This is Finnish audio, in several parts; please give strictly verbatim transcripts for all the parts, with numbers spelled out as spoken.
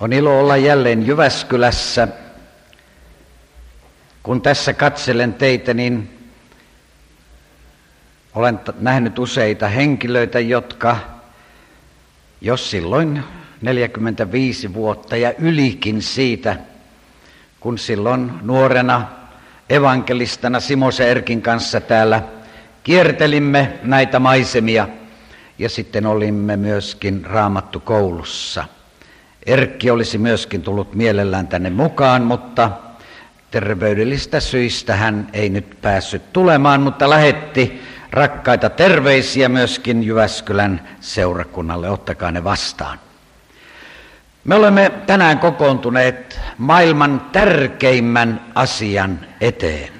On ilo olla jälleen Jyväskylässä. Kun tässä katselen teitä, niin olen nähnyt useita henkilöitä, jotka jos silloin neljäkymmentäviisi vuotta ja ylikin siitä, kun silloin nuorena evankelistana Simosen Erkin kanssa täällä kiertelimme näitä maisemia ja sitten olimme myöskin Raamattukoulussa. Erkki olisi myöskin tullut mielellään tänne mukaan, mutta terveydellistä syistä hän ei nyt päässyt tulemaan, mutta lähetti rakkaita terveisiä myöskin Jyväskylän seurakunnalle. Ottakaa ne vastaan. Me olemme tänään kokoontuneet maailman tärkeimmän asian eteen.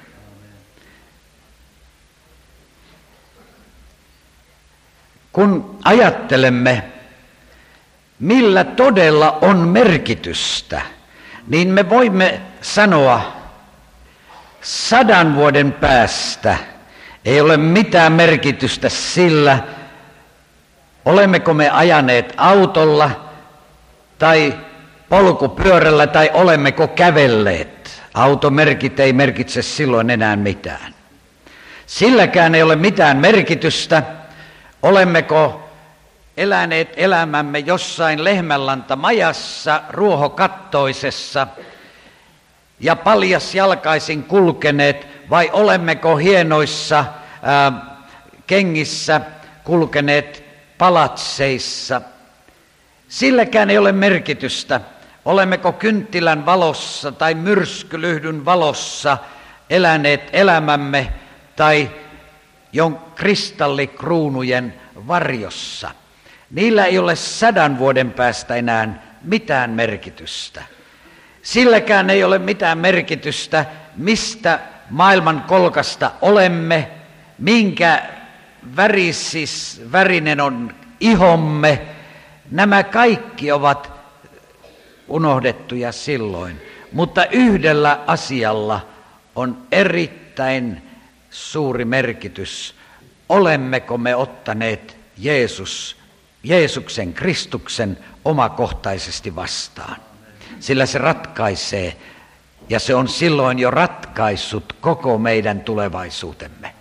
Kun ajattelemme, millä todella on merkitystä, niin me voimme sanoa sadan vuoden päästä ei ole mitään merkitystä sillä, olemmeko me ajaneet autolla tai polkupyörällä tai olemmeko kävelleet. Automerkit ei merkitse silloin enää mitään. Silläkään ei ole mitään merkitystä, olemmeko eläneet elämämme jossain lehmänlantamajassa, ruohokattoisessa ja paljasjalkaisin kulkeneet vai olemmeko hienoissa ää, kengissä kulkeneet palatseissa. Silläkään ei ole merkitystä, olemmeko kynttilän valossa tai myrskylyhdyn valossa eläneet elämämme tai jon kristallikruunujen varjossa. Niillä ei ole sadan vuoden päästä enää mitään merkitystä. Silläkään ei ole mitään merkitystä, mistä maailman kolkasta olemme, minkä värisis, värinen on ihomme. Nämä kaikki ovat unohdettuja silloin, mutta yhdellä asialla on erittäin suuri merkitys. Olemmeko me ottaneet Jeesus, Jeesuksen Kristuksen omakohtaisesti vastaan? Sillä se ratkaisee ja se on silloin jo ratkaissut koko meidän tulevaisuutemme.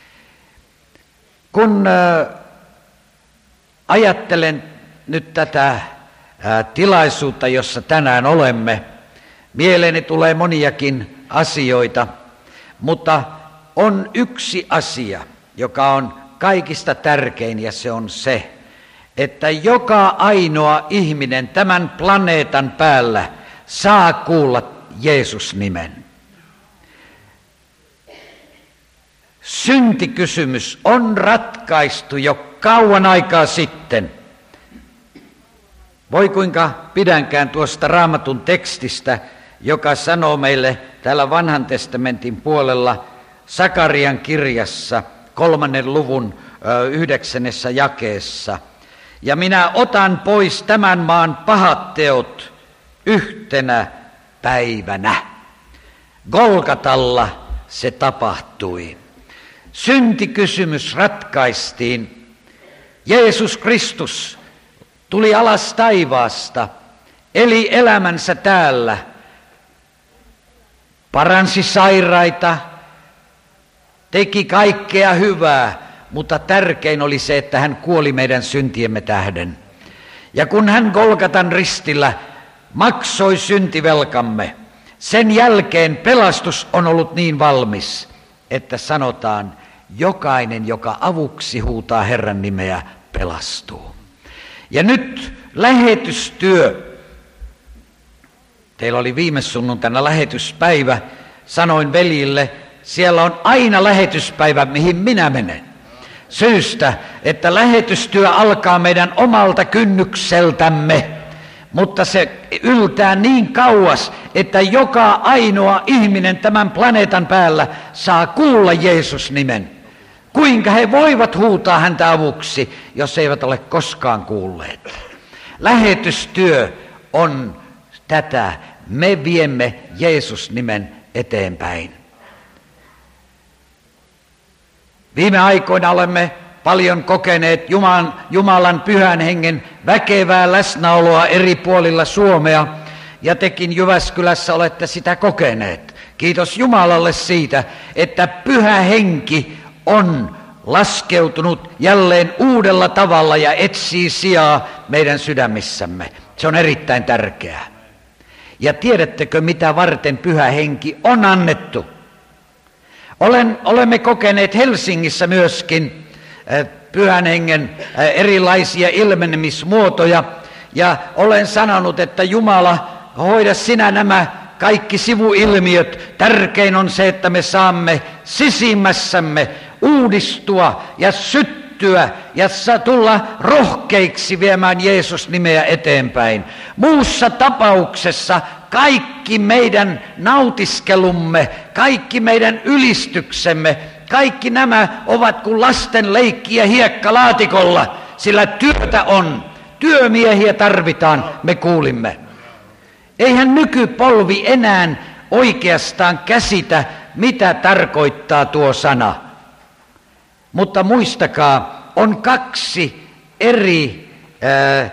Kun äh, ajattelen nyt tätä äh, tilaisuutta, jossa tänään olemme, mieleeni tulee moniakin asioita, mutta on yksi asia, joka on kaikista tärkein ja se on se, että joka ainoa ihminen tämän planeetan päällä saa kuulla Jeesus-nimen. Syntikysymys on ratkaistu jo kauan aikaa sitten. Voi kuinka pidänkään tuosta Raamatun tekstistä, joka sanoo meille täällä Vanhan testamentin puolella Sakarian kirjassa kolmannen luvun yhdeksännessä jakeessa. Ja minä otan pois tämän maan pahat teot yhtenä päivänä. Golgatalla se tapahtui. Syntikysymys ratkaistiin. Jeesus Kristus tuli alas taivaasta, eli elämänsä täällä, paransi sairaita, teki kaikkea hyvää, mutta tärkein oli se, että hän kuoli meidän syntiemme tähden. Ja kun hän Golgatan ristillä maksoi syntivelkamme, sen jälkeen pelastus on ollut niin valmis, että sanotaan, jokainen, joka avuksi huutaa Herran nimeä, pelastuu. Ja nyt lähetystyö. Teillä oli viime sunnuntaina lähetyspäivä. Sanoin veljille, siellä on aina lähetyspäivä, mihin minä menen. Syystä, että lähetystyö alkaa meidän omalta kynnykseltämme, mutta se yltää niin kauas, että joka ainoa ihminen tämän planeetan päällä saa kuulla Jeesus-nimen. Kuinka he voivat huutaa häntä avuksi, jos eivät ole koskaan kuulleet? Lähetystyö on tätä. Me viemme Jeesus-nimen eteenpäin. Viime aikoina olemme paljon kokeneet Jumalan, Jumalan pyhän hengen väkevää läsnäoloa eri puolilla Suomea, ja tekin Jyväskylässä olette sitä kokeneet. Kiitos Jumalalle siitä, että pyhä henki on laskeutunut jälleen uudella tavalla ja etsii sijaa meidän sydämissämme. Se on erittäin tärkeää. Ja tiedättekö, mitä varten pyhä henki on annettu? Olen, olemme kokeneet Helsingissä myöskin pyhän hengen erilaisia ilmenemismuotoja, ja olen sanonut, että Jumala, hoida sinä nämä kaikki sivuilmiöt. Tärkein on se, että me saamme sisimmässämme uudistua ja syttyä ja tulla rohkeiksi viemään Jeesus-nimeä eteenpäin. Muussa tapauksessa kaikki meidän nautiskelumme, kaikki meidän ylistyksemme, kaikki nämä ovat kuin lasten leikkiä hiekkalaatikolla, sillä työtä on. Työmiehiä tarvitaan, me kuulimme. Eihän nykypolvi enää oikeastaan käsitä, mitä tarkoittaa tuo sana. Mutta muistakaa, on kaksi eri ää,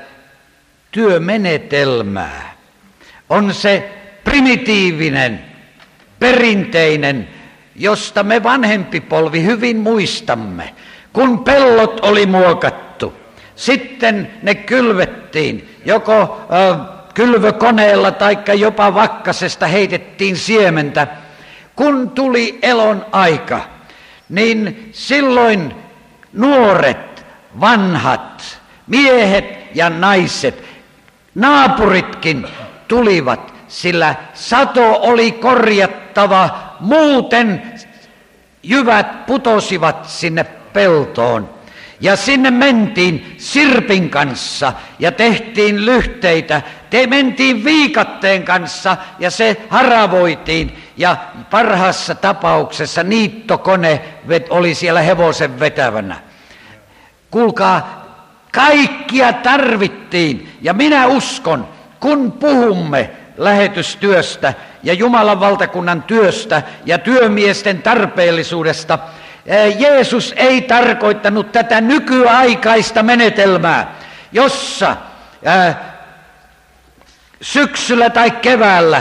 työmenetelmää. On se primitiivinen, perinteinen, josta me vanhempi polvi hyvin muistamme, kun pellot oli muokattu. Sitten ne kylvettiin, joko äh, kylvökoneella tai jopa vakkasesta heitettiin siementä. Kun tuli elon aika, niin silloin nuoret, vanhat, miehet ja naiset, naapuritkin tulivat, sillä sato oli korjattava, muuten jyvät putosivat sinne peltoon. Ja sinne mentiin sirpin kanssa ja tehtiin lyhteitä. Te mentiin viikatteen kanssa ja se haravoitiin. Ja parhaassa tapauksessa niittokone oli siellä hevosen vetävänä. Kuulkaa, kaikkia tarvittiin. Ja minä uskon, kun puhumme lähetystyöstä ja Jumalan valtakunnan työstä ja työmiesten tarpeellisuudesta, Jeesus ei tarkoittanut tätä nykyaikaista menetelmää, jossa ää, syksyllä tai keväällä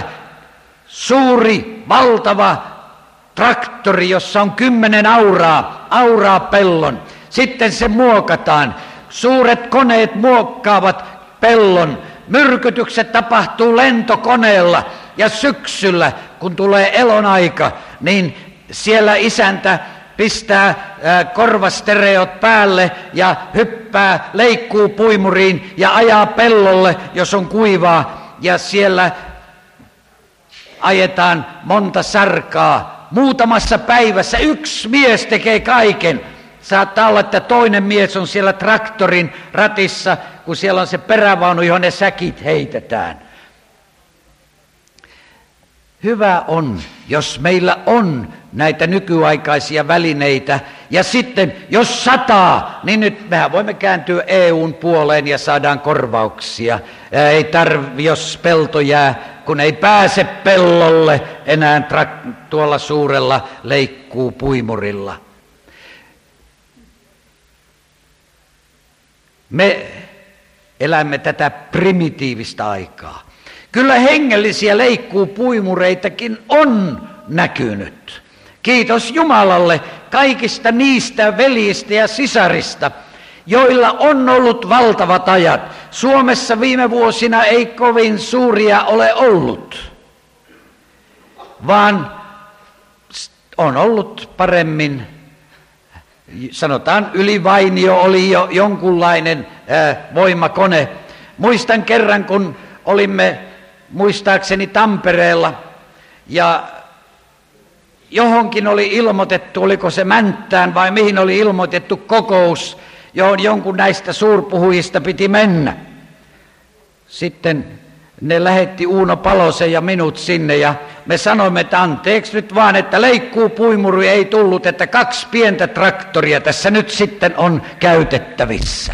suuri, valtava traktori, jossa on kymmenen auraa, auraa pellon. Sitten se muokataan. Suuret koneet muokkaavat pellon. Myrkytykset tapahtuu lentokoneella ja syksyllä, kun tulee elon aika, niin siellä isäntä pistää korvastereot päälle ja hyppää, leikkuu puimuriin ja ajaa pellolle, jos on kuivaa. Ja siellä ajetaan monta sarkaa. Muutamassa päivässä yksi mies tekee kaiken. Saattaa olla, että toinen mies on siellä traktorin ratissa, kun siellä on se perävaunu, johon ne säkit heitetään. Hyvä on, jos meillä on näitä nykyaikaisia välineitä. Ja sitten, jos sataa, niin nyt mehän voimme kääntyä E U:n puoleen ja saadaan korvauksia. Ei tarvi, jos pelto jää, kun ei pääse pellolle enää tra- tuolla suurella leikkuu puimurilla. Me elämme tätä primitiivistä aikaa. Kyllä hengellisiä leikkuupuimureitakin on näkynyt. Kiitos Jumalalle kaikista niistä veljistä ja sisarista, joilla on ollut valtavat ajat. Suomessa viime vuosina ei kovin suuria ole ollut, vaan on ollut paremmin. Sanotaan Ylivainio oli jo jonkunlainen äh, voimakone. Muistan kerran, kun olimme muistaakseni Tampereella ja johonkin oli ilmoitettu, oliko se Mänttään vai mihin oli ilmoitettu kokous, johon jonkun näistä suurpuhujista piti mennä. Sitten ne lähetti Uuno Palosen ja minut sinne ja me sanoimme, että anteeksi nyt vaan, että leikkuupuimuri ei tullut, että kaksi pientä traktoria tässä nyt sitten on käytettävissä.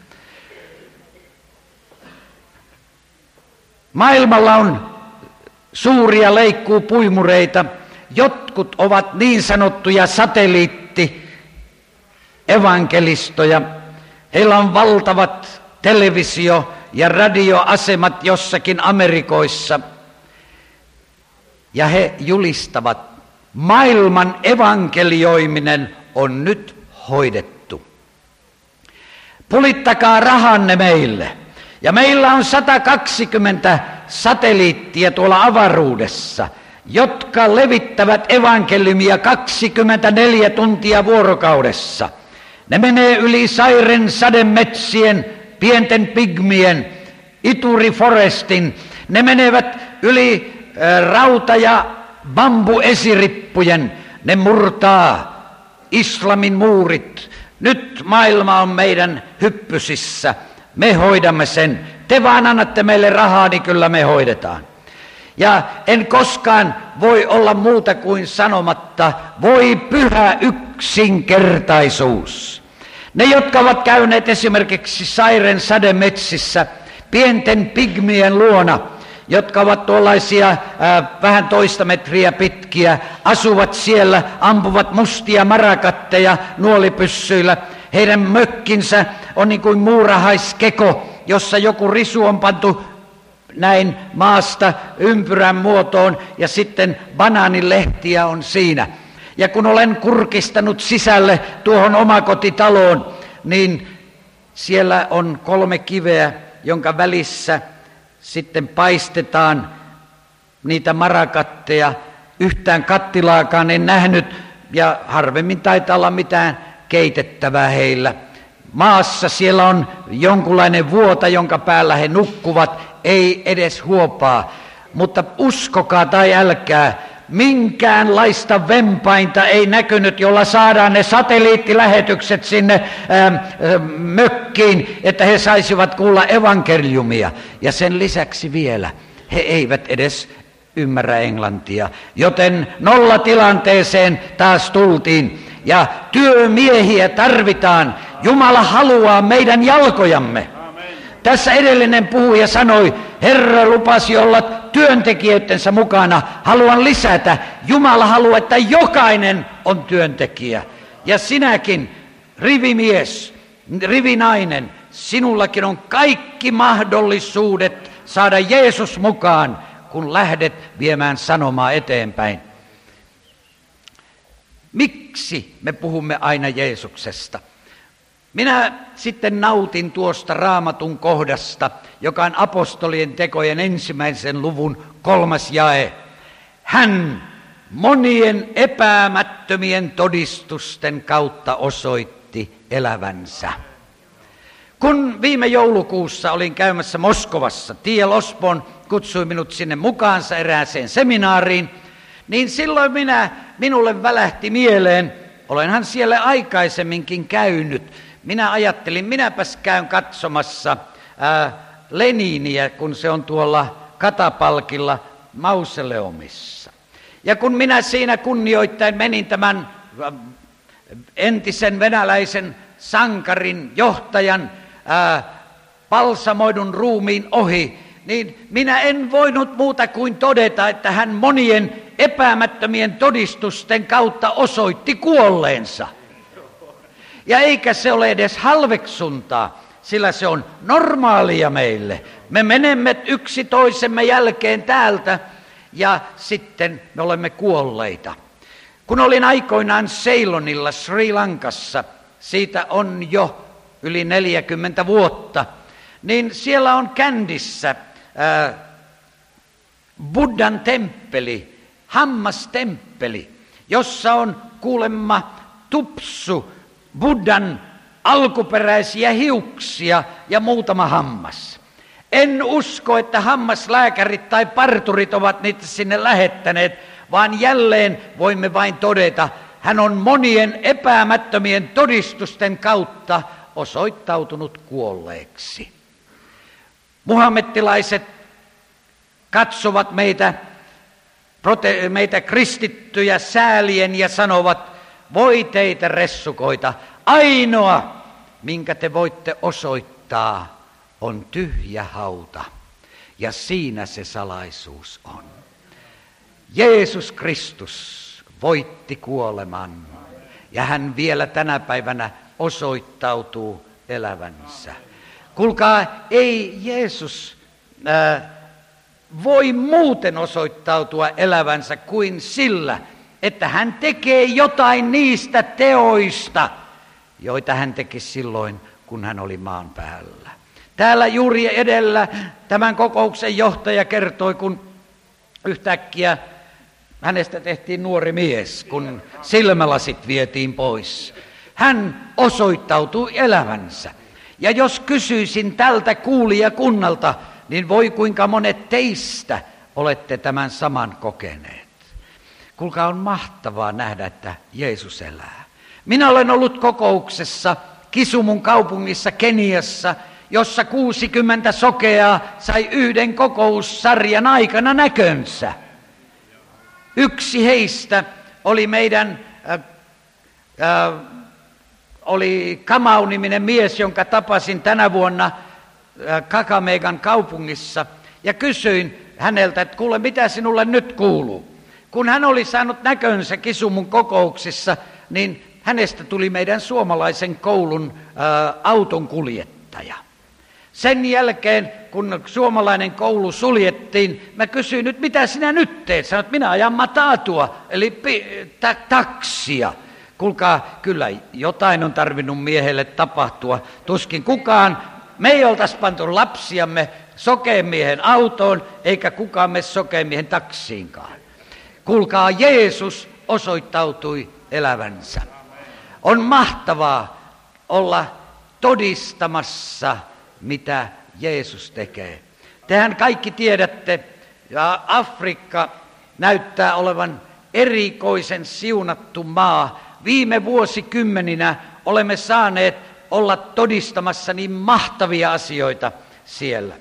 Maailmalla on suuria leikkuupuimureita, jotkut ovat niin sanottuja satelliitti evankelistoja. Heillä on valtavat televisio- ja radioasemat jossakin Amerikoissa. Ja he julistavat, maailman evankelioiminen on nyt hoidettu. Pulittakaa rahanne meille. Ja meillä on sata kaksikymmentä satelliittia tuolla avaruudessa, jotka levittävät evankeliumia kaksikymmentäneljä tuntia vuorokaudessa. Ne menee yli Sairen sademetsien, pienten pigmien, Ituri Forestin. Ne menevät yli ä, rauta- ja bambuesirippujen. Ne murtaa islamin muurit. Nyt maailma on meidän hyppysissä. Me hoidamme sen. Te vaan annatte meille rahaa, niin kyllä me hoidetaan. Ja en koskaan voi olla muuta kuin sanomatta, voi pyhä yksinkertaisuus. Ne, jotka ovat käyneet esimerkiksi Sairen sademetsissä pienten pigmien luona, jotka ovat tuollaisia äh, vähän toista metriä pitkiä, asuvat siellä, ampuvat mustia marakatteja nuolipyssyillä. Heidän mökkinsä on niin kuin muurahaiskeko, jossa joku risu on pantu näin maasta ympyrän muotoon ja sitten banaanilehtiä on siinä. Ja kun olen kurkistanut sisälle tuohon omakotitaloon, niin siellä on kolme kiveä, jonka välissä sitten paistetaan niitä marakatteja. Yhtään kattilaakaan en nähnyt ja harvemmin taitaa olla mitään keitettävää heillä. Maassa siellä on jonkunlainen vuota, jonka päällä he nukkuvat, ei edes huopaa. Mutta uskokaa tai älkää, minkäänlaista vempainta ei näkynyt, jolla saadaan ne satelliittilähetykset sinne ää, ää, mökkiin, että he saisivat kuulla evankeliumia. Ja sen lisäksi vielä, he eivät edes ymmärrä englantia, joten nollatilanteeseen taas tultiin. Ja työmiehiä tarvitaan. Jumala haluaa meidän jalkojamme. Amen. Tässä edellinen puhuja sanoi, Herra lupasi olla työntekijöidensä mukana. Haluan lisätä, Jumala haluaa, että jokainen on työntekijä. Ja sinäkin, rivimies, rivinainen, sinullakin on kaikki mahdollisuudet saada Jeesus mukaan, kun lähdet viemään sanomaa eteenpäin. Miksi me puhumme aina Jeesuksesta? Minä sitten nautin tuosta Raamatun kohdasta, joka on apostolien tekojen ensimmäisen luvun kolmas jae. Hän monien epäämättömien todistusten kautta osoitti elävänsä. Kun viime joulukuussa olin käymässä Moskovassa, T L Osborne kutsui minut sinne mukaansa erääseen seminaariin, niin silloin minä, minulle välähti mieleen, olenhan siellä aikaisemminkin käynyt. Minä ajattelin, minäpäs käyn katsomassa ää, Leniniä, kun se on tuolla katapalkilla mausoleumissa. Ja kun minä siinä kunnioittain menin tämän ä, entisen venäläisen sankarin johtajan ää, balsamoidun ruumiin ohi, niin minä en voinut muuta kuin todeta, että hän monien epäämättömien todistusten kautta osoitti kuolleensa. Ja eikä se ole edes halveksuntaa, sillä se on normaalia meille. Me menemme yksi toisemme jälkeen täältä ja sitten me olemme kuolleita. Kun olin aikoinaan Ceylonilla Sri Lankassa, siitä on jo yli neljäkymmentä vuotta, niin siellä on Kändissä ää, Buddhan temppeli, hammastemppeli, jossa on kuulemma tupsu Buddhan alkuperäisiä hiuksia ja muutama hammas. En usko, että hammaslääkärit tai parturit ovat niitä sinne lähettäneet, vaan jälleen voimme vain todeta, hän on monien epäämättömien todistusten kautta osoittautunut kuolleeksi. Muhammettilaiset katsovat meitä, prote- meitä kristittyjä säälien ja sanovat, voi teitä ressukoita, ainoa, minkä te voitte osoittaa, on tyhjä hauta. Ja siinä se salaisuus on. Jeesus Kristus voitti kuoleman. Ja hän vielä tänä päivänä osoittautuu elävänsä. Kuulkaa, ei Jeesus ää, voi muuten osoittautua elävänsä kuin sillä, että hän tekee jotain niistä teoista, joita hän teki silloin, kun hän oli maan päällä. Täällä juuri edellä tämän kokouksen johtaja kertoi, kun yhtäkkiä hänestä tehtiin nuori mies, kun silmälasit vietiin pois. Hän osoittautui elävänsä. Ja jos kysyisin tältä kuulijakunnalta, niin voi kuinka monet teistä olette tämän saman kokeneet. Kuulkaa, on mahtavaa nähdä, että Jeesus elää. Minä olen ollut kokouksessa Kisumun kaupungissa Keniassa, jossa kuusikymmentä sokeaa sai yhden kokoussarjan aikana näkönsä. Yksi heistä oli meidän, äh, äh, oli Kamau-niminen mies, jonka tapasin tänä vuonna äh, Kakameikan kaupungissa. Ja kysyin häneltä, että kuule, mitä sinulle nyt kuuluu? Kun hän oli saanut näkönsä Kisumun kokouksissa, niin hänestä tuli meidän suomalaisen koulun äh, autonkuljettaja. Sen jälkeen, kun suomalainen koulu suljettiin, mä kysyin nyt, mitä sinä nyt teet? Sanoit, että minä ajan matatua, eli pi- ta- taksia. Kuulkaa, kyllä jotain on tarvinnut miehelle tapahtua. Tuskin kukaan, me ei oltaisi pantu lapsiamme sokeen miehen autoon, eikä kukaan me sokeen miehen taksiinkaan. Kuulkaa, Jeesus osoittautui elävänsä. On mahtavaa olla todistamassa, mitä Jeesus tekee. Tehän kaikki tiedätte, ja Afrikka näyttää olevan erikoisen siunattu maa. Viime vuosikymmeninä olemme saaneet olla todistamassa niin mahtavia asioita siellä.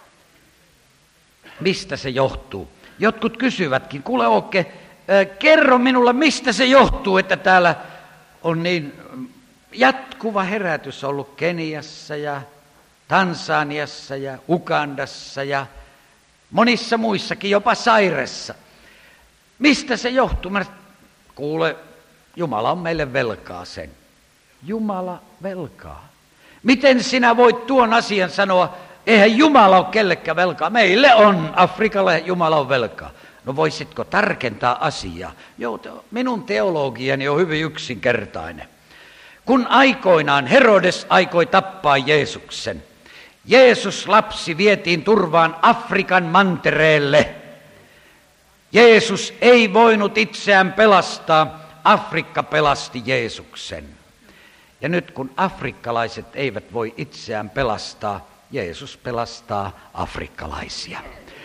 Mistä se johtuu? Jotkut kysyvätkin, kuule Åke, kerro minulle, mistä se johtuu, että täällä on niin jatkuva herätys ollut Keniassa ja Tansaniassa ja Ugandassa ja monissa muissakin, jopa Sairessa. Mistä se johtuu? Mä kuule, Jumala on meille velkaa sen. Jumala velkaa. Miten sinä voit tuon asian sanoa? Eihän Jumala ole kellekään velkaa. Meille on, Afrikalle Jumala on velkaa. No voisitko tarkentaa asiaa? Joo, minun teologiani on hyvin yksinkertainen. Kun aikoinaan Herodes aikoi tappaa Jeesuksen, Jeesus lapsi vietiin turvaan Afrikan mantereelle. Jeesus ei voinut itseään pelastaa, Afrikka pelasti Jeesuksen. Ja nyt kun afrikkalaiset eivät voi itseään pelastaa, Jeesus pelastaa afrikkalaisia.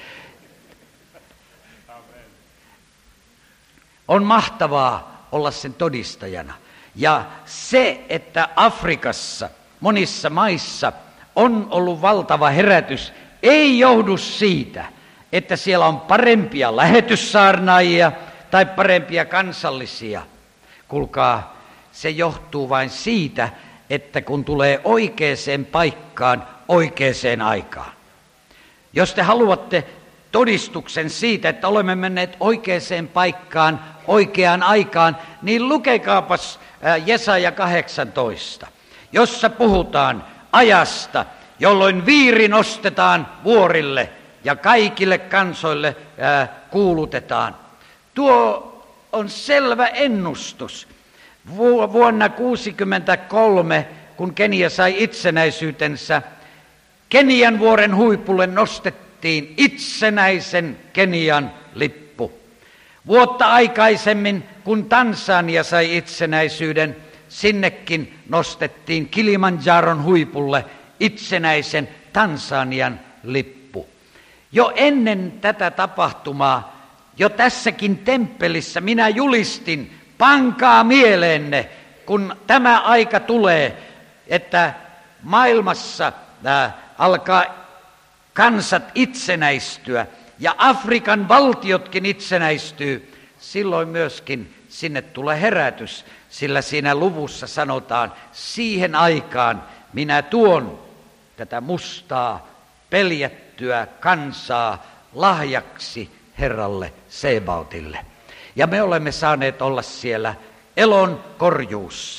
On mahtavaa olla sen todistajana. Ja se, että Afrikassa, monissa maissa on ollut valtava herätys, ei johdu siitä, että siellä on parempia lähetyssaarnaajia tai parempia kansallisia. Kuulkaa, se johtuu vain siitä, että kun tulee oikeaan paikkaan, oikeaan aikaan. Jos te haluatte todistuksen siitä, että olemme menneet oikeaan paikkaan, oikeaan aikaan, niin lukekaapas Jesaja kahdeksantoista, jossa puhutaan ajasta, jolloin viiri nostetaan vuorille ja kaikille kansoille kuulutetaan. Tuo on selvä ennustus. Vuonna tuhatyhdeksänsataakuusikymmentäkolme, kun Kenia sai itsenäisyytensä, Kenian vuoren huipulle nostettiin itsenäisen Kenian lippu. Vuotta aikaisemmin, kun Tansania sai itsenäisyyden, sinnekin nostettiin Kilimanjaron huipulle itsenäisen Tansanian lippu. Jo ennen tätä tapahtumaa, jo tässäkin temppelissä minä julistin, pankaa mieleenne, kun tämä aika tulee, että maailmassa äh, alkaa kansat itsenäistyä ja Afrikan valtiotkin itsenäistyy, silloin myöskin sinne tulee herätys, sillä siinä luvussa sanotaan, siihen aikaan minä tuon tätä mustaa, peljättyä kansaa lahjaksi Herralle Sebaotille. Ja me olemme saaneet olla siellä elon korjuussa.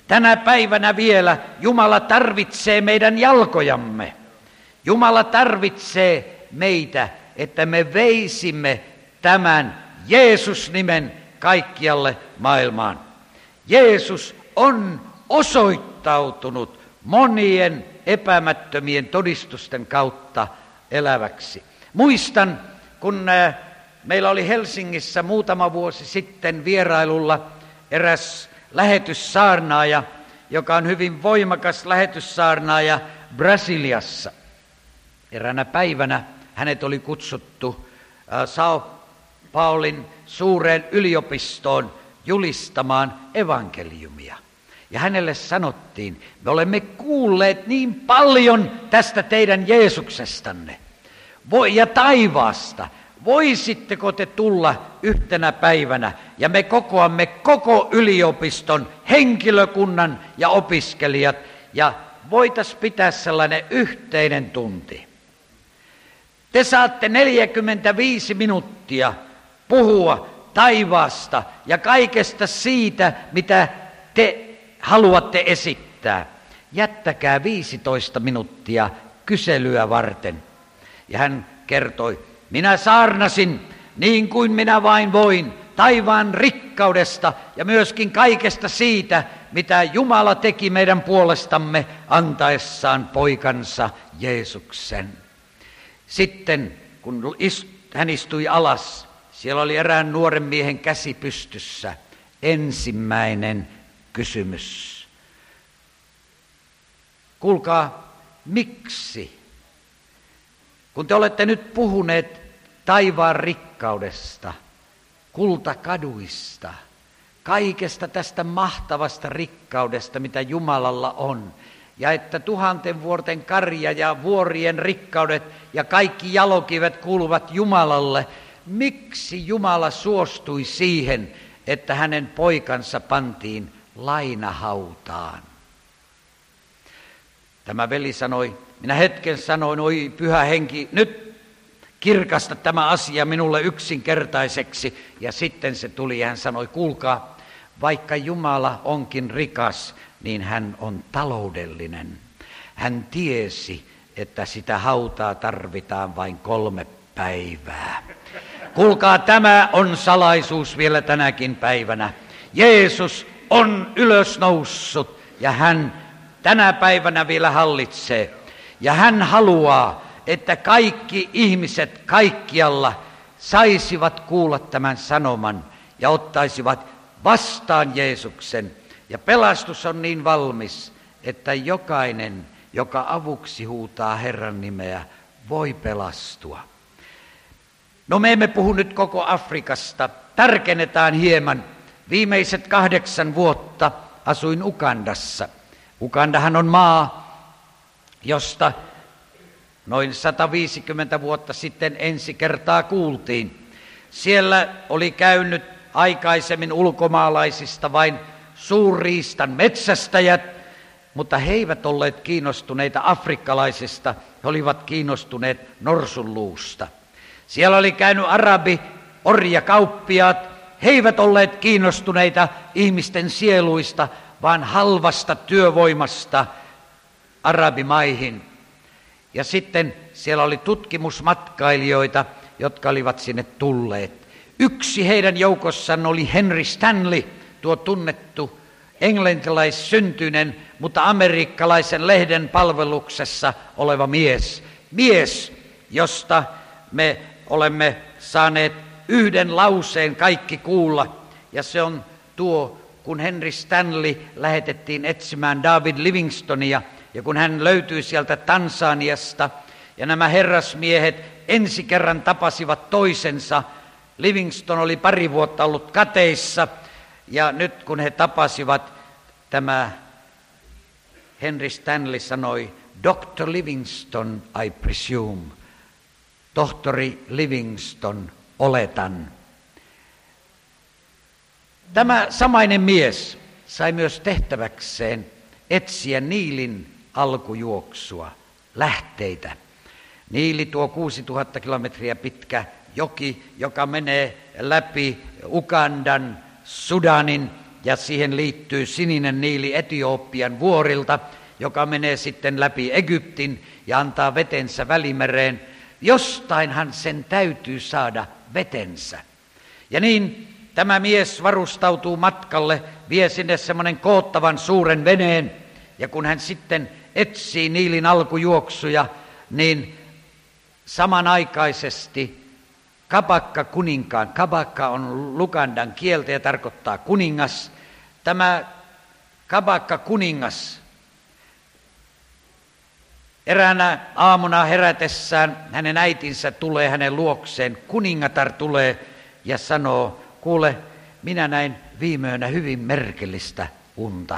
Tänä päivänä vielä Jumala tarvitsee meidän jalkojamme. Jumala tarvitsee meitä, että me veisimme tämän Jeesus-nimen kaikkialle maailmaan. Jeesus on osoittautunut monien epämättömien todistusten kautta eläväksi. Muistan, kun meillä oli Helsingissä muutama vuosi sitten vierailulla eräs lähetyssaarnaaja, joka on hyvin voimakas lähetyssaarnaaja Brasiliassa. Eräänä päivänä hänet oli kutsuttu Sao Paulin suureen yliopistoon julistamaan evankeliumia. Ja hänelle sanottiin, me olemme kuulleet niin paljon tästä teidän Jeesuksestanne ja taivaasta. Voisitteko te tulla yhtenä päivänä ja me kokoamme koko yliopiston henkilökunnan ja opiskelijat ja voitaisiin pitää sellainen yhteinen tunti. Te saatte neljäkymmentäviisi minuuttia puhua taivaasta ja kaikesta siitä, mitä te haluatte esittää. Jättäkää viisitoista minuuttia kyselyä varten. Ja hän kertoi, minä saarnasin niin kuin minä vain voin taivaan rikkaudesta ja myöskin kaikesta siitä, mitä Jumala teki meidän puolestamme antaessaan poikansa Jeesuksen. Sitten kun hän istui alas, siellä oli erään nuoren miehen käsi pystyssä. Ensimmäinen kysymys. Kuulkaa, miksi? Kun te olette nyt puhuneet taivaan rikkaudesta, kultakaduista, kaikesta tästä mahtavasta rikkaudesta, mitä Jumalalla on, ja että tuhanten vuorten karja ja vuorien rikkaudet ja kaikki jalokivet kuuluvat Jumalalle, miksi Jumala suostui siihen, että hänen poikansa pantiin lainahautaan? Tämä veli sanoi, minä hetken sanoin, oi pyhä henki, nyt kirkasta tämä asia minulle yksinkertaiseksi. Ja sitten se tuli ja hän sanoi, kuulkaa, vaikka Jumala onkin rikas, niin hän on taloudellinen. Hän tiesi, että sitä hautaa tarvitaan vain kolme päivää. Kuulkaa, tämä on salaisuus vielä tänäkin päivänä. Jeesus on ylösnoussut ja hän tänä päivänä vielä hallitsee. Ja hän haluaa, että kaikki ihmiset kaikkialla saisivat kuulla tämän sanoman ja ottaisivat vastaan Jeesuksen. Ja pelastus on niin valmis, että jokainen, joka avuksi huutaa Herran nimeä, voi pelastua. No me emme puhu nyt koko Afrikasta. Tarkennetaan hieman. Viimeiset kahdeksan vuotta asuin Ugandassa. Ugandahan on maa, josta noin sata viisikymmentä vuotta sitten ensi kertaa kuultiin. Siellä oli käynyt aikaisemmin ulkomaalaisista vain suurriistan metsästäjät, mutta he eivät olleet kiinnostuneita afrikkalaisista, he olivat kiinnostuneet norsunluusta. Siellä oli käynyt arabi orjakauppiaat, he eivät olleet kiinnostuneita ihmisten sieluista, vaan halvasta työvoimasta arabimaihin. Ja sitten siellä oli tutkimusmatkailijoita, jotka olivat sinne tulleet. Yksi heidän joukossaan oli Henry Stanley, tuo tunnettu englantilaissyntyinen, mutta amerikkalaisen lehden palveluksessa oleva mies. Mies, josta me olemme saaneet yhden lauseen kaikki kuulla. Ja se on tuo, kun Henry Stanley lähetettiin etsimään David Livingstonia, ja kun hän löytyi sieltä Tansaniasta, ja nämä herrasmiehet ensi kerran tapasivat toisensa, Livingston oli pari vuotta ollut kateissa, ja nyt kun he tapasivat, tämä Henry Stanley sanoi, doctor Livingston, I presume. Tohtori Livingston, oletan. Tämä samainen mies sai myös tehtäväkseen etsiä Niilin alkujuoksua, lähteitä. Niili, tuo kuusituhatta kilometriä pitkä joki, joka menee läpi Ugandan, Sudanin ja siihen liittyy sininen Niili Etiopian vuorilta, joka menee sitten läpi Egyptin ja antaa vetensä Välimereen. Jostainhan sen täytyy saada vetensä. Ja niin tämä mies varustautuu matkalle, vie sinne semmoinen koottavan suuren veneen, ja kun hän sitten etsii Niilin alkujuoksuja, niin samanaikaisesti Kabaka kuninkaan, Kabaka on Lugandan kieltä ja tarkoittaa kuningas, tämä Kabaka kuningas eräänä aamuna herätessään hänen äitinsä tulee hänen luokseen, kuningatar tulee ja sanoo, kuule, minä näin viime yönä hyvin merkillistä unta.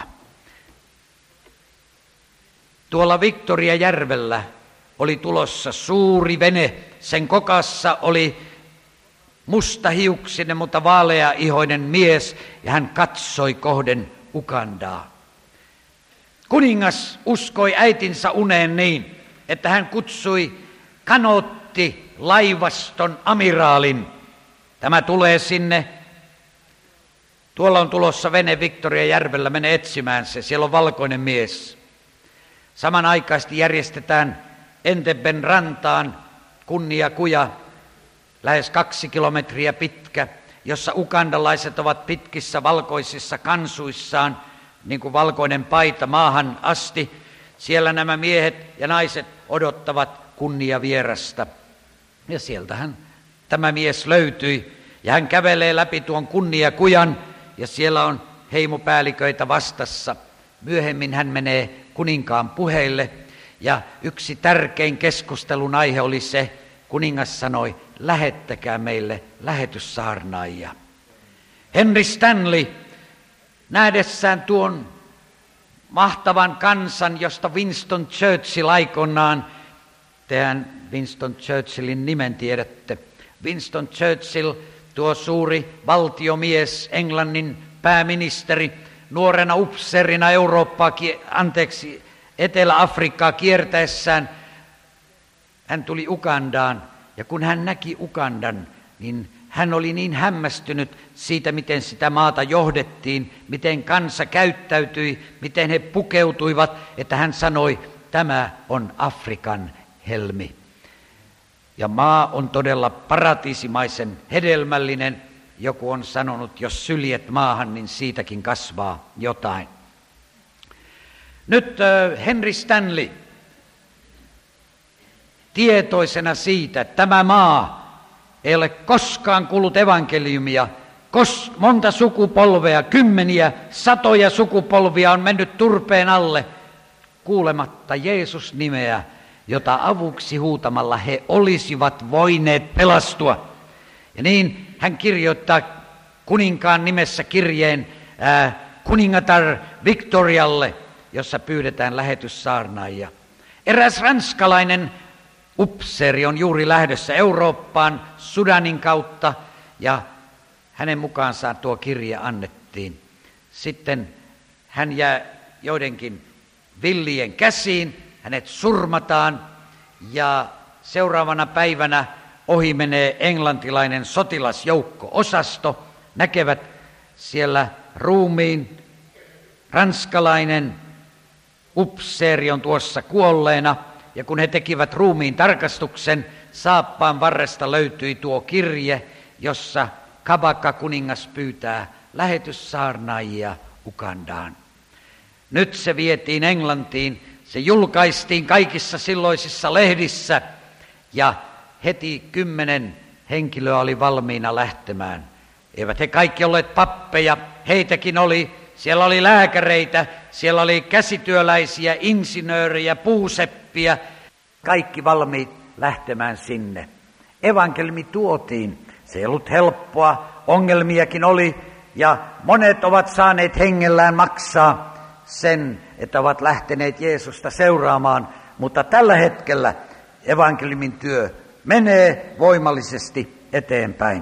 Tuolla Victoriajärvellä oli tulossa suuri vene, sen kokassa oli mustahiuksinen, mutta vaaleaihoinen mies, ja hän katsoi kohden Ugandaa. Kuningas uskoi äitinsä uneen niin, että hän kutsui kanootti-laivaston amiraalin. Tämä tulee sinne. Tuolla on tulossa vene Victoriajärvellä, mene etsimään se. Siellä on valkoinen mies. Samanaikaisesti järjestetään Entebben rantaan kunniakuja, lähes kaksi kilometriä pitkä, jossa ugandalaiset ovat pitkissä valkoisissa kansuissaan, niin kuin valkoinen paita maahan asti. Siellä nämä miehet ja naiset odottavat kunniavierasta. Ja sieltähän tämä mies löytyi, ja hän kävelee läpi tuon kunniakujan, ja siellä on heimopäälliköitä vastassa. Myöhemmin hän menee kuninkaan puheille, ja yksi tärkein keskustelun aihe oli se, kuningas sanoi, lähettäkää meille lähetyssaarnaajia. Henry Stanley, nähdessään tuon mahtavan kansan, josta Winston Churchill aikoinaan, tehän Winston Churchillin nimen tiedätte, Winston Churchill, tuo suuri valtiomies, Englannin pääministeri, nuorena upseerina Eurooppaa, anteeksi, Etelä-Afrikkaa kiertäessään, hän tuli Ugandaan, ja kun hän näki Ugandan, niin hän oli niin hämmästynyt siitä, miten sitä maata johdettiin, miten kansa käyttäytyi, miten he pukeutuivat, että hän sanoi, tämä on Afrikan helmi. Ja maa on todella paratiisimaisen hedelmällinen. Joku on sanonut, jos syljet maahan, niin siitäkin kasvaa jotain. Nyt äh, Henry Stanley, tietoisena siitä, että tämä maa ei ole koskaan kuullut evankeliumia, kos, monta sukupolvea, kymmeniä, satoja sukupolvia on mennyt turpeen alle, kuulematta Jeesus-nimeä, jota avuksi huutamalla he olisivat voineet pelastua. Ja niin hän kirjoittaa kuninkaan nimessä kirjeen ää, kuningatar Victorialle, jossa pyydetään lähetyssaarnaajia. Eräs ranskalainen upseeri on juuri lähdössä Eurooppaan Sudanin kautta, ja hänen mukaansa tuo kirje annettiin. Sitten hän jää joidenkin villien käsiin, hänet surmataan, ja seuraavana päivänä ohi menee englantilainen sotilasjoukko-osasto, näkevät siellä ruumiin, ranskalainen upseeri on tuossa kuolleena, ja kun he tekivät ruumiin tarkastuksen, saappaan varresta löytyi tuo kirje, jossa Kabaka kuningas pyytää lähetyssaarnaajia Ugandaan. Nyt se vietiin Englantiin, se julkaistiin kaikissa silloisissa lehdissä, ja heti kymmenen henkilöä oli valmiina lähtemään. Eivät he kaikki olleet pappeja, heitäkin oli, siellä oli lääkäreitä, siellä oli käsityöläisiä, insinöörejä, puuseppiä, kaikki valmiit lähtemään sinne. Evankeliumi tuotiin, se ei ollut helppoa, ongelmiakin oli, ja monet ovat saaneet hengellään maksaa sen, että ovat lähteneet Jeesusta seuraamaan, mutta tällä hetkellä evankeliumin työ menee voimallisesti eteenpäin.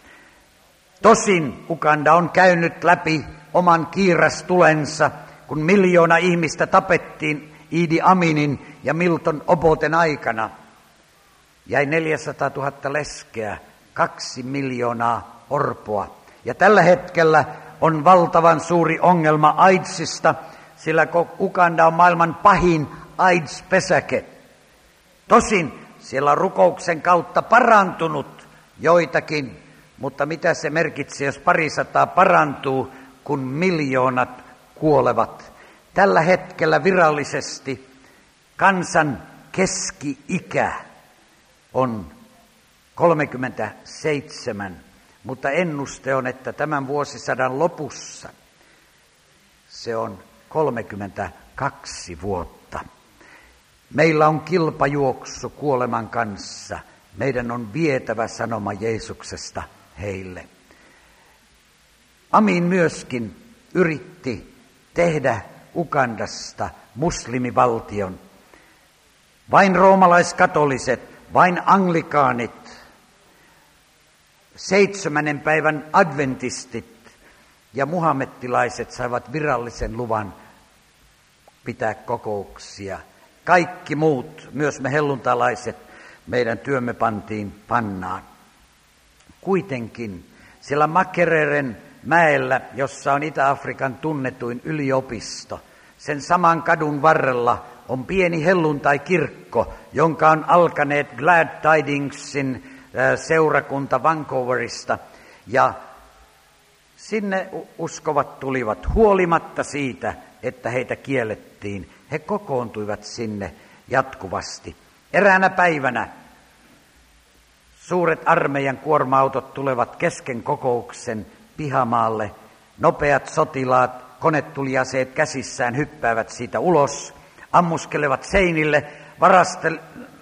Tosin Uganda on käynyt läpi oman kiirastulensa, kun miljoona ihmistä tapettiin Idi Aminin ja Milton Oboten aikana. Jäi neljäsataatuhatta leskeä, kaksi miljoonaa orpoa. Ja tällä hetkellä on valtavan suuri ongelma AIDSista, sillä Uganda on maailman pahin AIDS-pesäke. Tosin siellä on rukouksen kautta parantunut joitakin, mutta mitä se merkitsee, jos parisataa parantuu, kun miljoonat kuolevat? Tällä hetkellä virallisesti kansan keski-ikä on kolmekymmentäseitsemän, mutta ennuste on, että tämän vuosisadan lopussa se on kolmekymmentäkaksi vuotta. Meillä on kilpajuoksu kuoleman kanssa. Meidän on vietävä sanoma Jeesuksesta heille. Amin myöskin yritti tehdä Ugandasta muslimivaltion. Vain roomalaiskatoliset, vain anglikaanit, seitsemännen päivän adventistit ja muhammettilaiset saivat virallisen luvan pitää kokouksia. Kaikki muut, myös me helluntalaiset, meidän työmme pantiin pannaan. Kuitenkin siellä Makereren mäellä, jossa on Itä-Afrikan tunnetuin yliopisto, sen saman kadun varrella on pieni helluntai-kirkko, jonka on alkaneet Glad Tidingsin seurakunta Vancouverista. Ja sinne uskovat tulivat huolimatta siitä, että heitä kiellettiin. He kokoontuivat sinne jatkuvasti. Eräänä päivänä suuret armeijan kuorma-autot tulevat kesken kokouksen pihamaalle. Nopeat sotilaat, konetuliaseet käsissään hyppäävät siitä ulos, ammuskelevat seinille, varastel...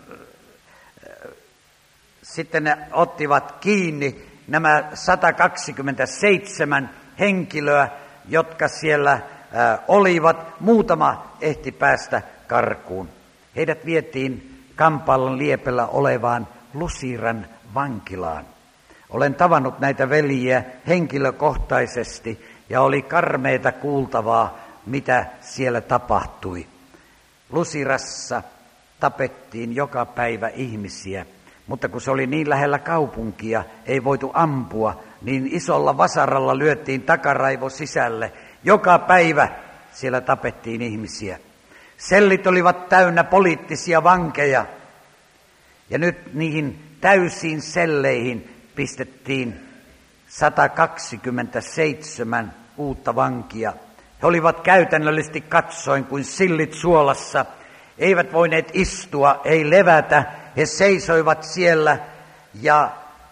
Sitten ne ottivat kiinni nämä sata kaksikymmentäseitsemän henkilöä, jotka siellä äh, olivat. Muutama ehti päästä karkuun. Heidät vietiin Kampalan liepellä olevaan Lusiran vankilaan. Olen tavannut näitä veljiä henkilökohtaisesti ja oli karmeita kuultavaa, mitä siellä tapahtui. Lusirassa tapettiin joka päivä ihmisiä, mutta kun se oli niin lähellä kaupunkia, ei voitu ampua, niin isolla vasaralla lyötiin takaraivo sisälle. Joka päivä siellä tapettiin ihmisiä. Sellit olivat täynnä poliittisia vankeja ja nyt niihin täysiin selleihin pistettiin sata kaksikymmentäseitsemän uutta vankia. He olivat käytännöllisesti katsoen kuin sillit suolassa, eivät voineet istua, ei levätä. He seisoivat siellä ja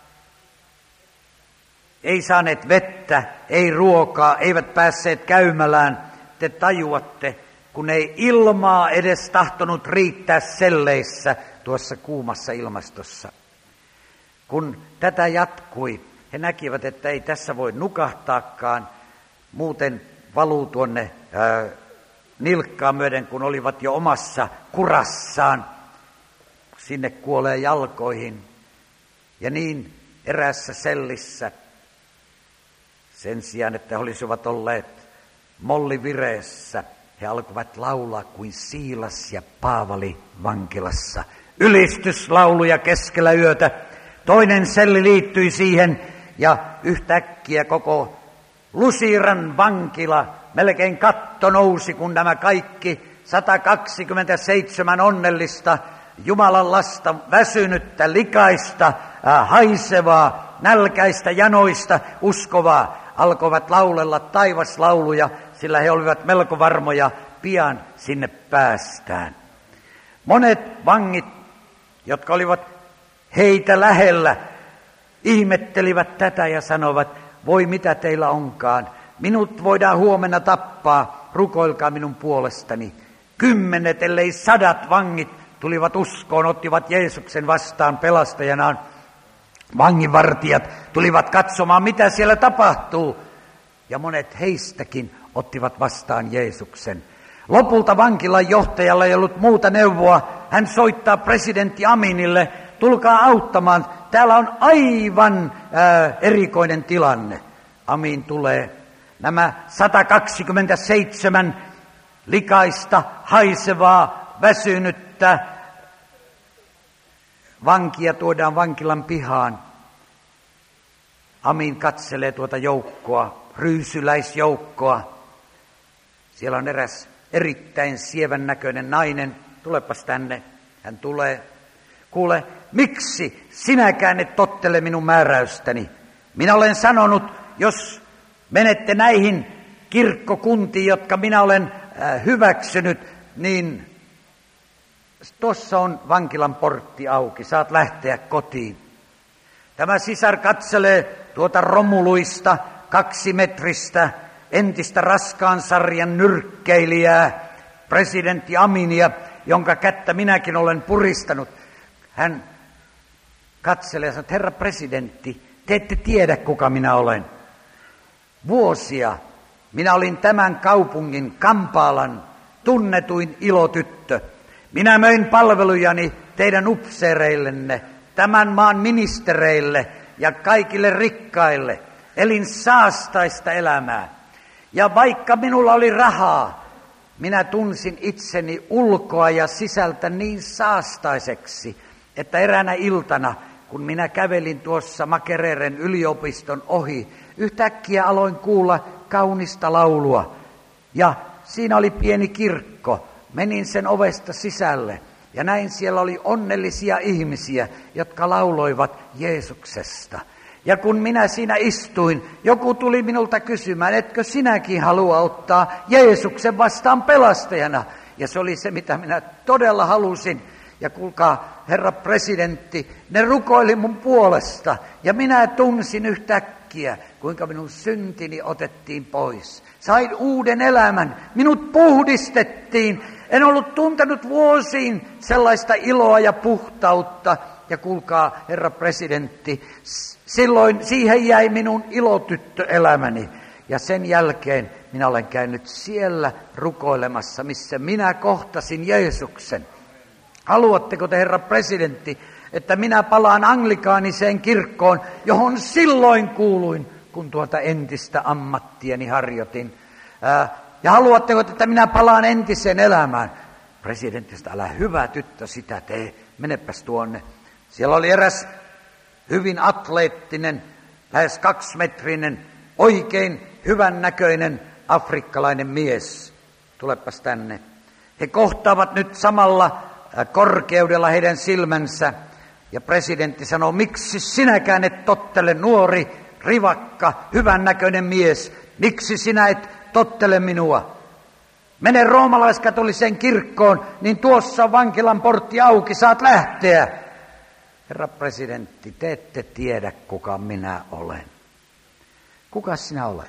ei saaneet vettä, ei ruokaa, eivät päässeet käymälään. Te tajuatte, kun ei ilmaa edes tahtonut riittää selleissä tuossa kuumassa ilmastossa. Kun tätä jatkui, he näkivät, että ei tässä voi nukahtaakaan, muuten valuu tuonne ää, nilkkaa myöden, kun olivat jo omassa kurassaan. Sinne kuolee jalkoihin. Ja niin eräässä sellissä, sen sijaan, että he olisivat olleet mollivireessä, he alkoivat laulaa kuin Siilas ja Paavali vankilassa. Ylistyslauluja keskellä yötä. Toinen selli liittyi siihen ja yhtäkkiä koko Lusiran vankila, melkein katto nousi, kun nämä kaikki sata kaksikymmentäseitsemän onnellista Jumalan lasta, väsynyttä, likaista, äh, haisevaa, nälkäistä, janoista, uskovaa, alkoivat laulella taivaslauluja, sillä he olivat melko varmoja, pian sinne päästään. Monet vangit, jotka olivat heitä lähellä, ihmettelivät tätä ja sanoivat, voi mitä teillä onkaan, minut voidaan huomenna tappaa, rukoilkaa minun puolestani. Kymmenet, ellei sadat vangit tulivat uskoon, ottivat Jeesuksen vastaan pelastajanaan. Vanginvartijat tulivat katsomaan, mitä siellä tapahtuu. Ja monet heistäkin ottivat vastaan Jeesuksen. Lopulta vankilan johtajalla ei ollut muuta neuvoa. Hän soittaa presidentti Aminille, tulkaa auttamaan. Täällä on aivan ää, erikoinen tilanne. Amin tulee. Nämä sata kaksikymmentäseitsemän likaista, haisevaa, väsynyttä vankia tuodaan vankilan pihaan. Amin katselee tuota joukkoa. ryysyläisjoukkoa. Siellä on eräs erittäin sievän näköinen nainen. Tulepas tänne. Hän tulee. Kuule, miksi sinäkään et tottele minun määräystäni? Minä olen sanonut, jos menette näihin kirkkokuntiin, jotka minä olen äh, hyväksynyt, niin tuossa on vankilan portti auki, saat lähteä kotiin. Tämä sisar katselee tuota romuluista, kaksimetristä, entistä raskaan sarjan nyrkkeilijää, presidentti Aminia, jonka kättä minäkin olen puristanut. Hän katselee ja sanoo, että herra presidentti, te ette tiedä kuka minä olen. Vuosia minä olin tämän kaupungin Kampalan tunnetuin ilotyttö. Minä möin palvelujani teidän upseereillenne, tämän maan ministereille ja kaikille rikkaille. Elin saastaista elämää. Ja vaikka minulla oli rahaa, minä tunsin itseni ulkoa ja sisältä niin saastaiseksi, että eräänä iltana, kun minä kävelin tuossa Makereren yliopiston ohi, yhtäkkiä aloin kuulla kaunista laulua. Ja siinä oli pieni kirkko. Menin sen ovesta sisälle ja näin siellä oli onnellisia ihmisiä, jotka lauloivat Jeesuksesta. Ja kun minä siinä istuin, joku tuli minulta kysymään, etkö sinäkin halua ottaa Jeesuksen vastaan pelastajana? Ja se oli se, mitä minä todella halusin. Ja kuulkaa, herra presidentti, ne rukoili mun puolesta. Ja minä tunsin yhtäkkiä, kuinka minun syntini otettiin pois. Sain uuden elämän, minut puhdistettiin. En ollut tuntenut vuosiin sellaista iloa ja puhtautta. Ja kuulkaa, herra presidentti, silloin siihen jäi minun ilotyttöelämäni. Ja sen jälkeen minä olen käynyt siellä rukoilemassa, missä minä kohtasin Jeesuksen. Haluatteko te, herra presidentti, että minä palaan anglikaaniseen kirkkoon, johon silloin kuuluin, kun tuota entistä ammattiani harjoitin? Ää, ja haluatteko, että minä palaan entiseen elämään? Presidentistä, älä hyvä tyttö sitä tee, menepäs tuonne. Siellä oli eräs hyvin atleettinen, lähes kaksimetrinen, oikein hyvän näköinen afrikkalainen mies. Tulepas tänne. He kohtaavat nyt samalla korkeudella heidän silmänsä. Ja presidentti sanoo, miksi sinäkään et tottele, nuori, rivakka, hyvän näköinen mies. Miksi sinä et tottele minua? Mene roomalaiskatoliseen kirkkoon, niin tuossa on vankilan portti auki, saat lähteä. Herra presidentti, te ette tiedä, kuka minä olen. Kuka sinä olet?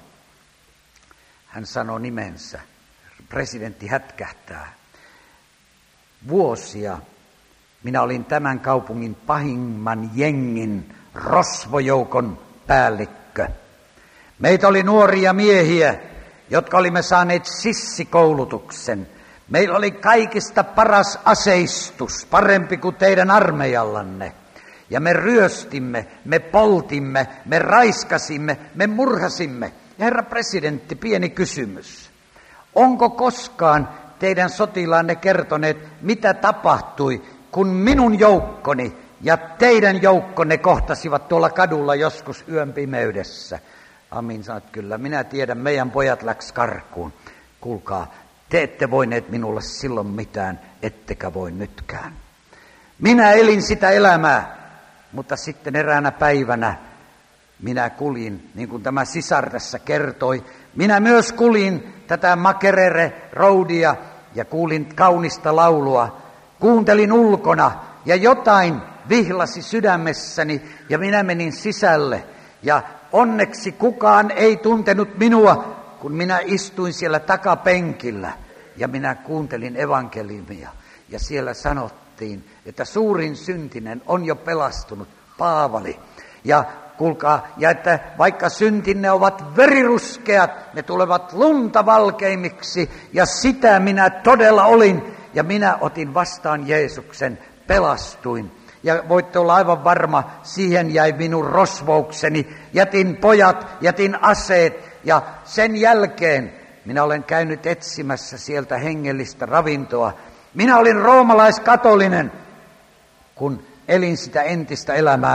Hän sanoo nimensä. Presidentti hätkähtää. Vuosia minä olin tämän kaupungin pahimman jengin rosvojoukon päällikkö. Meitä oli nuoria miehiä, jotka olimme saaneet sissikoulutuksen. Meillä oli kaikista paras aseistus, parempi kuin teidän armeijallanne. Ja me ryöstimme, me poltimme, me raiskasimme, me murhasimme. Ja herra presidentti, pieni kysymys. Onko koskaan teidän sotilaanne kertoneet, mitä tapahtui, kun minun joukkoni ja teidän joukkonne kohtasivat tuolla kadulla joskus yön pimeydessä? Amin, sanot kyllä. Minä tiedän, meidän pojat läks karkuun. Kuulkaa, te ette voineet minulle silloin mitään, ettekä voi nytkään. Minä elin sitä elämää, mutta sitten eräänä päivänä minä kuljin, niin kuin tämä sisar tässä kertoi. Minä myös kuljin tätä Makerere Roadia ja kuulin kaunista laulua. Kuuntelin ulkona ja jotain vihlasi sydämessäni ja minä menin sisälle. Ja onneksi kukaan ei tuntenut minua, kun minä istuin siellä takapenkillä ja minä kuuntelin evankeliumia. Ja siellä sanottiin, että suurin syntinen on jo pelastunut, Paavali. Ja kuulkaa, ja että vaikka syntinne ovat veriruskeat, ne tulevat lunta valkeimmiksi. Ja sitä minä todella olin. Ja minä otin vastaan Jeesuksen, pelastuin. Ja voitte olla aivan varma, siihen jäi minun rosvoukseni. Jätin pojat, jätin aseet ja sen jälkeen minä olen käynyt etsimässä sieltä hengellistä ravintoa. Minä olin roomalaiskatolinen, kun elin sitä entistä elämää.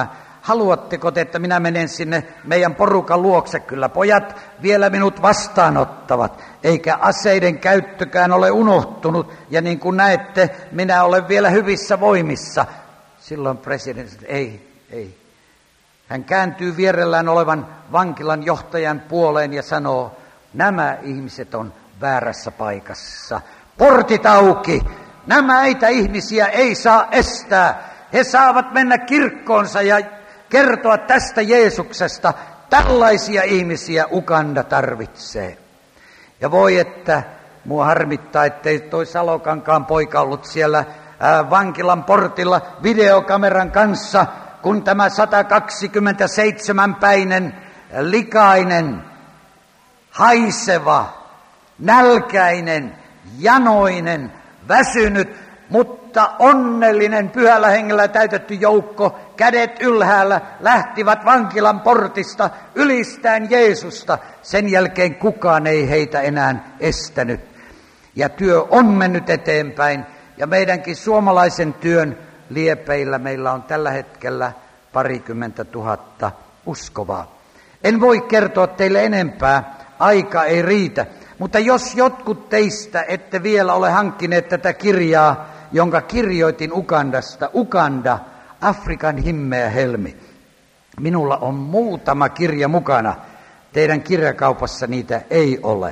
haluatteko te, että minä menen sinne meidän porukan luokse? Kyllä pojat vielä minut vastaanottavat, eikä aseiden käyttökään ole unohtunut. Ja niin kuin näette, minä olen vielä hyvissä voimissa. Silloin presidentti, ei, ei. Hän kääntyy vierellään olevan vankilan johtajan puoleen ja sanoo, nämä ihmiset on väärässä paikassa. Portit auki. Näitä ihmisiä ei saa estää. He saavat mennä kirkkoonsa ja kertoa tästä Jeesuksesta. Tällaisia ihmisiä Uganda tarvitsee. Ja voi, että mua harmittaa, ettei toi Salokankaan poika ollut siellä ää, vankilan portilla videokameran kanssa, kun tämä sata kaksikymmentäseitsemän-päinen, likainen, haiseva, nälkäinen, janoinen, väsynyt, mutta onnellinen pyhällä hengellä täytetty joukko, kädet ylhäällä, lähtivät vankilan portista ylistäen Jeesusta. Sen jälkeen kukaan ei heitä enää estänyt. Ja työ on mennyt eteenpäin. Ja meidänkin suomalaisen työn liepeillä meillä on tällä hetkellä parikymmentä tuhatta uskovaa. En voi kertoa teille enempää, aika ei riitä. Mutta jos jotkut teistä ette vielä ole hankkineet tätä kirjaa, jonka kirjoitin Ugandasta, Uganda, Afrikan himmeä helmi. Minulla on muutama kirja mukana. Teidän kirjakaupassa niitä ei ole.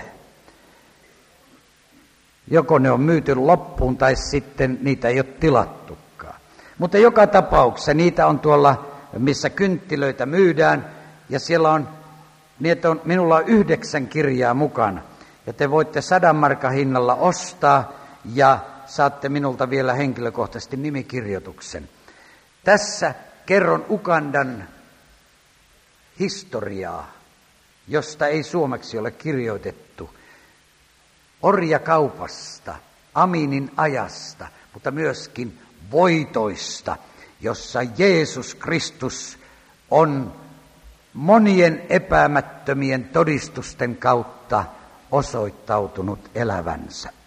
Joko ne on myyty loppuun tai sitten niitä ei ole tilattukaan. Mutta joka tapauksessa niitä on tuolla, missä kynttilöitä myydään. Ja siellä on, niitä on minulla on yhdeksän kirjaa mukana. Ja te voitte sadan markan hinnalla ostaa ja saatte minulta vielä henkilökohtaisesti nimikirjoituksen. Tässä kerron Ugandan historiaa, josta ei suomeksi ole kirjoitettu. Orjakaupasta, Aminin ajasta, mutta myöskin voitoista, jossa Jeesus Kristus on monien epäämättömien todistusten kautta osoittautunut elävänsä.